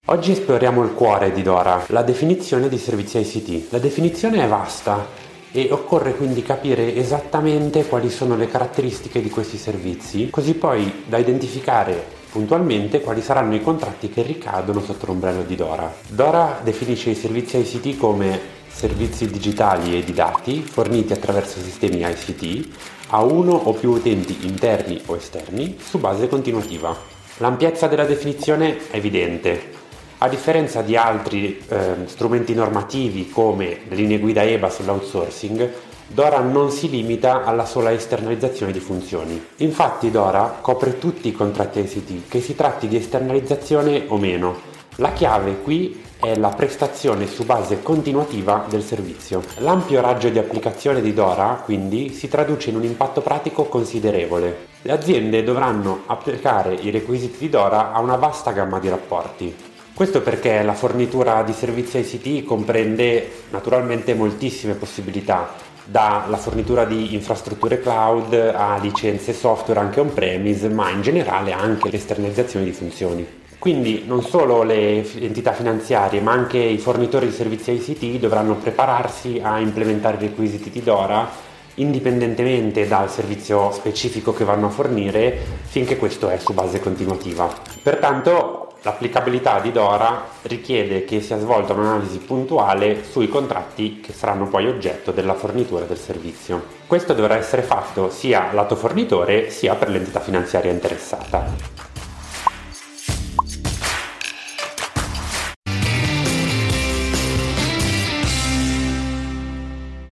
Oggi esploriamo il cuore di Dora, la definizione di servizi ICT. La definizione è vasta e occorre quindi capire esattamente quali sono le caratteristiche di questi servizi, così poi da identificare puntualmente quali saranno i contratti che ricadono sotto l'ombrello di Dora. Dora definisce i servizi ICT come servizi digitali e di dati forniti attraverso sistemi ICT a uno o più utenti interni o esterni su base continuativa. L'ampiezza della definizione è evidente. A differenza di altri strumenti normativi come le linee guida EBA sull'outsourcing, Dora non si limita alla sola esternalizzazione di funzioni. Infatti Dora copre tutti i contratti ICT, che si tratti di esternalizzazione o meno. La chiave qui è la prestazione su base continuativa del servizio. L'ampio raggio di applicazione di Dora, quindi, si traduce in un impatto pratico considerevole. Le aziende dovranno applicare i requisiti di Dora a una vasta gamma di rapporti. Questo perché la fornitura di servizi ICT comprende naturalmente moltissime possibilità, dalla fornitura di infrastrutture cloud a licenze software anche on-premise, ma in generale anche l'esternalizzazione di funzioni. Quindi non solo le entità finanziarie, ma anche i fornitori di servizi ICT dovranno prepararsi a implementare i requisiti di Dora indipendentemente dal servizio specifico che vanno a fornire, finché questo è su base continuativa. Pertanto l'applicabilità di Dora richiede che sia svolta un'analisi puntuale sui contratti che saranno poi oggetto della fornitura del servizio. Questo dovrà essere fatto sia lato fornitore sia per l'entità finanziaria interessata.